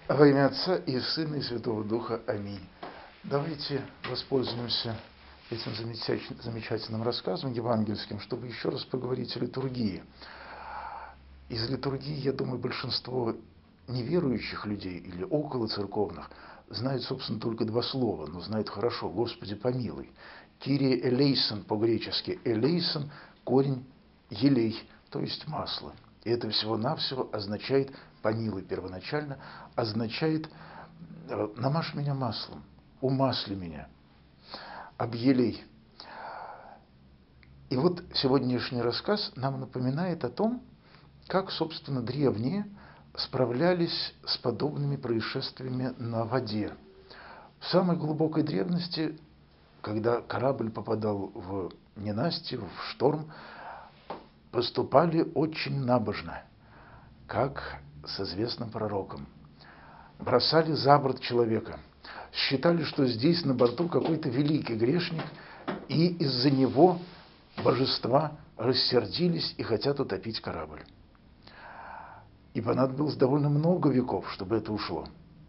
Во имя Отца и Сына и Святого Духа. Аминь. Давайте воспользуемся этим замечательным рассказом евангельским, чтобы еще раз поговорить о литургии. Из литургии, я думаю, большинство неверующих людей или околоцерковных знают, собственно, только два слова, но знают хорошо: «Господи, помилуй». «Кирие элейсон» по-гречески. «Элейсон» – корень «елей», то есть масло. И это всего-навсего означает «помилуй» первоначально, означает «намажь меня маслом, умасли меня, объелей». И вот сегодняшний рассказ нам напоминает о том, как, собственно, древние справлялись с подобными происшествиями на воде. В самой глубокой древности, когда корабль попадал в ненастье, в шторм, поступали очень набожно, как с известным пророком. Бросали за борт человека. Считали, что здесь на борту какой-то великий грешник, и из-за него божества рассердились и хотят утопить корабль. И понадобилось довольно много веков, чтобы это ушло.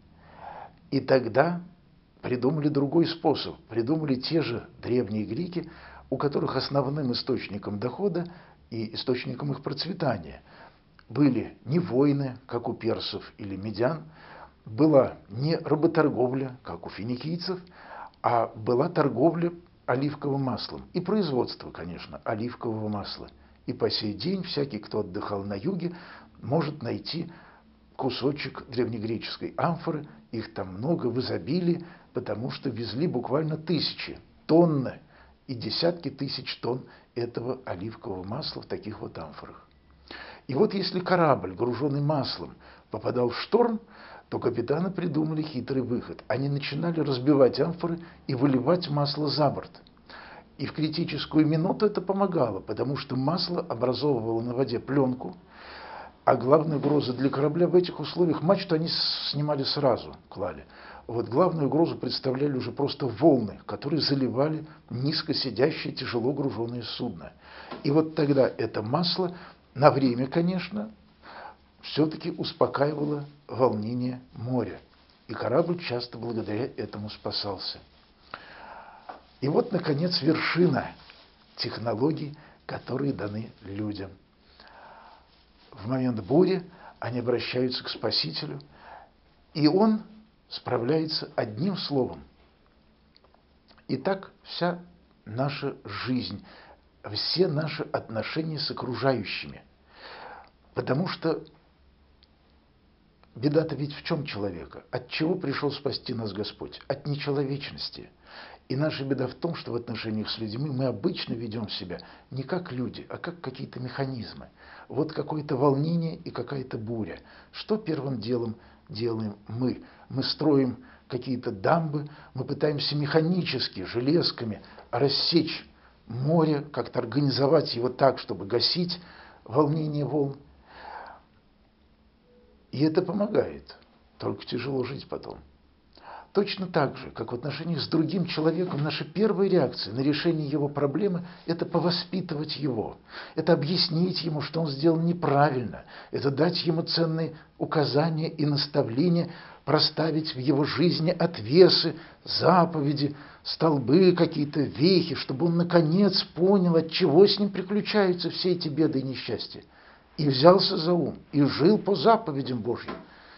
И тогда придумали другой способ. Придумали те же древние греки, у которых основным источником дохода и источником их процветания были не войны, как у персов или медян, была не работорговля, как у финикийцев, а была торговля оливковым маслом и производство, конечно, оливкового масла. И по сей день всякий, кто отдыхал на юге, может найти кусочек древнегреческой амфоры. Их там много, в изобилии, потому что везли буквально тысячи, тонны и десятки тысяч тонн этого оливкового масла в таких вот амфорах. И вот если корабль, груженный маслом, попадал в шторм, то капитаны придумали хитрый выход. Они начинали разбивать амфоры и выливать масло за борт. И в критическую минуту это помогало, потому что масло образовывало на воде пленку, а главная угроза для корабля в этих условиях — мачту они снимали сразу, клали. Вот главную угрозу представляли уже просто волны, которые заливали низко сидящее, тяжело груженное судно. И вот тогда это масло на время, конечно, все-таки успокаивало волнение моря. И корабль часто благодаря этому спасался. И вот, наконец, вершина технологий, которые даны людям. В момент бури они обращаются к Спасителю, и Он справляется одним словом. И так вся наша жизнь, все наши отношения с окружающими. Потому что беда-то ведь в чем человека? От чего пришел спасти нас Господь? От нечеловечности. И наша беда в том, что в отношениях с людьми мы обычно ведем себя не как люди, а как какие-то механизмы. Вот какое-то волнение и какая-то буря. Что первым делом делаем мы? Мы строим какие-то дамбы, мы пытаемся механически, железками рассечь море, как-то организовать его так, чтобы гасить волнение волн. И это помогает, только тяжело жить потом. Точно так же, как в отношениях с другим человеком, наша первая реакция на решение его проблемы – это повоспитывать его, это объяснить ему, что он сделал неправильно, это дать ему ценные указания и наставления, проставить в его жизни отвесы, заповеди, столбы, какие-то вехи, чтобы он наконец понял, от чего с ним приключаются все эти беды и несчастья, и взялся за ум, и жил по заповедям Божьим.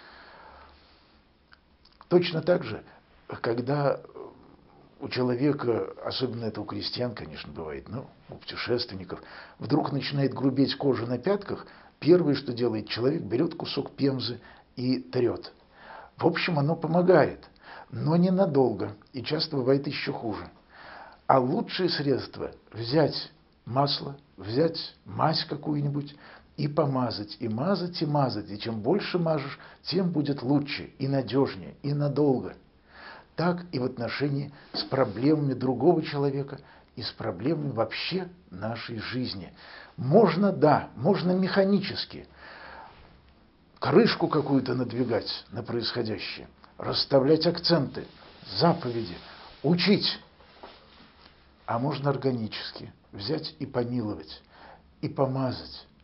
Точно так же, когда у человека, особенно это у крестьян, конечно, бывает, но у путешественников, вдруг начинает грубеть кожа на пятках, первое, что делает человек, берет кусок пемзы и трет. В общем, оно помогает, но ненадолго, и часто бывает еще хуже. А лучшее средство – взять масло, взять мазь какую-нибудь, и помазать, и мазать, и мазать. И чем больше мажешь, тем будет лучше, и надежнее, и надолго. Так и в отношении с проблемами другого человека и с проблемами вообще нашей жизни. Можно, да, можно механически крышку какую-то надвигать на происходящее, расставлять акценты, заповеди, учить. А можно органически взять и помиловать, и помазать,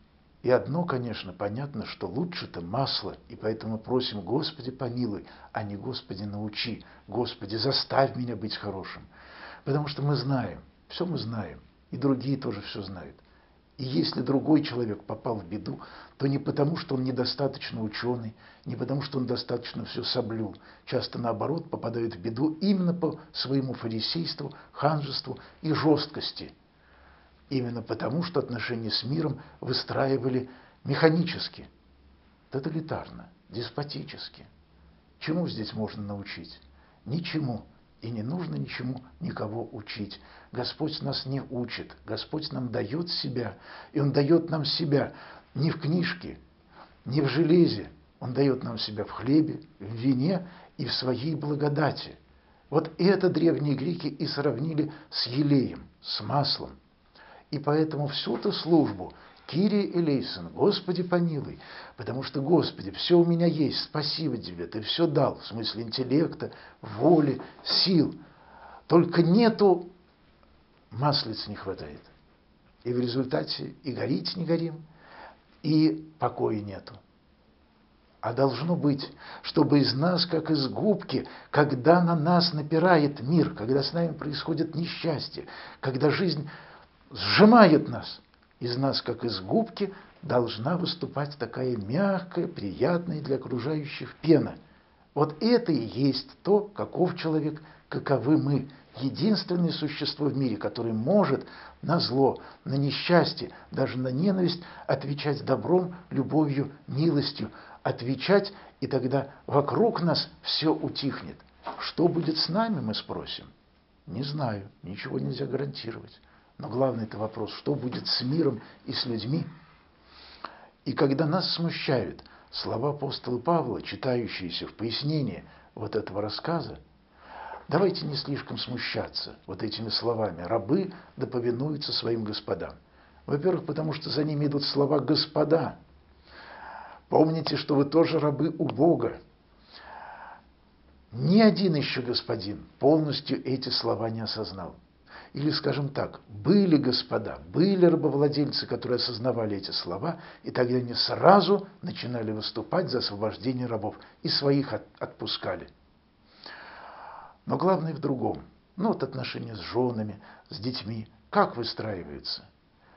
И одно, конечно, понятно, что лучше-то масло, и поэтому просим: Господи, помилуй, а не Господи, научи, Господи, заставь меня быть хорошим. Потому что мы знаем, все мы знаем, и другие тоже все знают. И если другой человек попал в беду, то не потому, что он недостаточно ученый, не потому, что он достаточно все соблюл. Часто наоборот попадают в беду именно по своему фарисейству, ханжеству и жесткости. Именно потому, что отношения с миром выстраивали механически, тоталитарно, деспотически. Чему здесь можно научить? Ничему. И не нужно ничему никого учить. Господь нас не учит. Господь нам дает себя. И Он дает нам себя не в книжке, не в железе. Он дает нам себя в хлебе, в вине и в своей благодати. Вот это древние греки и сравнили с елеем, с маслом. И поэтому всю эту службу Кирий элейсон, Господи, помилуй, потому что, Господи, все у меня есть, спасибо Тебе, Ты все дал, в смысле интеллекта, воли, сил, только нету, маслиц не хватает. И в результате и горить не горим, и покоя нету. А должно быть, чтобы из нас, как из губки, когда на нас напирает мир, когда с нами происходит несчастье, когда жизнь сжимает нас, из нас, как из губки, должна выступать такая мягкая, приятная для окружающих пена. Вот это и есть то, каков человек, каковы мы. Единственное существо в мире, которое может на зло, на несчастье, даже на ненависть отвечать добром, любовью, милостью. Отвечать, и тогда вокруг нас все утихнет. Что будет с нами, мы спросим? Не знаю, ничего нельзя гарантировать. Но главный это вопрос, что будет с миром и с людьми. И когда нас смущают слова апостола Павла, читающиеся в пояснении вот этого рассказа, давайте не слишком смущаться вот этими словами. Рабы да повинуются своим господам. Во-первых, потому что за ними идут слова «господа». Помните, что вы тоже рабы у Бога. Ни один еще господин полностью эти слова не осознал. Или, скажем так, были господа, были рабовладельцы, которые осознавали эти слова, и тогда они сразу начинали выступать за освобождение рабов, и своих отпускали. Но главное в другом. Вот отношения с женами, с детьми. Как выстраиваются?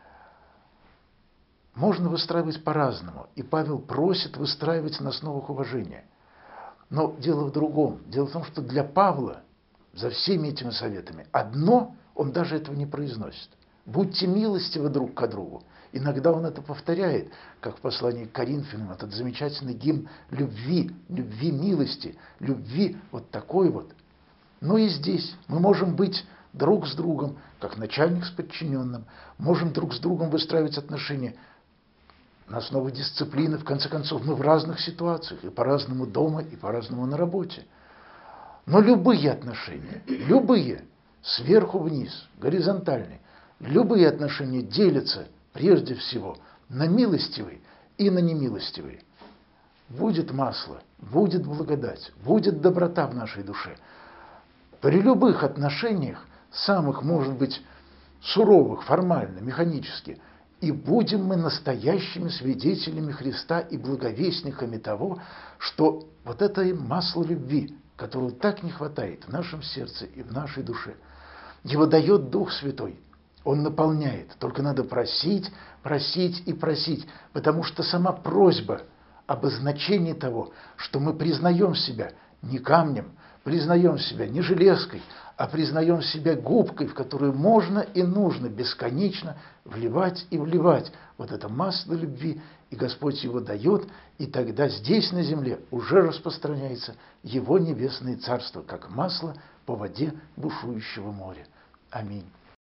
Можно выстраивать по-разному, и Павел просит выстраивать на основах уважения. Но дело в другом. Дело в том, что для Павла, за всеми этими советами, одно он даже этого не произносит. Будьте милостивы друг к другу. Иногда он это повторяет, как в послании к Коринфянам, этот замечательный гимн любви, любви милости, любви вот такой вот. Но и здесь мы можем быть друг с другом, как начальник с подчиненным, можем друг с другом выстраивать отношения на основе дисциплины. В конце концов, мы в разных ситуациях, и по-разному дома, и по-разному на работе. Но любые отношения, любые, сверху вниз, горизонтальные, любые отношения делятся прежде всего на милостивые и на немилостивые. Будет масло, будет благодать, будет доброта в нашей душе. При любых отношениях, самых, может быть, суровых, формально, механически, и будем мы настоящими свидетелями Христа и благовестниками того, что вот это масло любви, которого так не хватает в нашем сердце и в нашей душе, его дает Дух Святой. Он наполняет. Только надо просить, просить и просить, потому что сама просьба обозначение того, что мы признаем себя не камнем, признаем себя не железкой, а признаем себя губкой, в которую можно и нужно бесконечно вливать и вливать вот это масло любви, и Господь его дает, и тогда здесь на земле уже распространяется Его небесное Царство, как масло по воде бушующего моря. Аминь.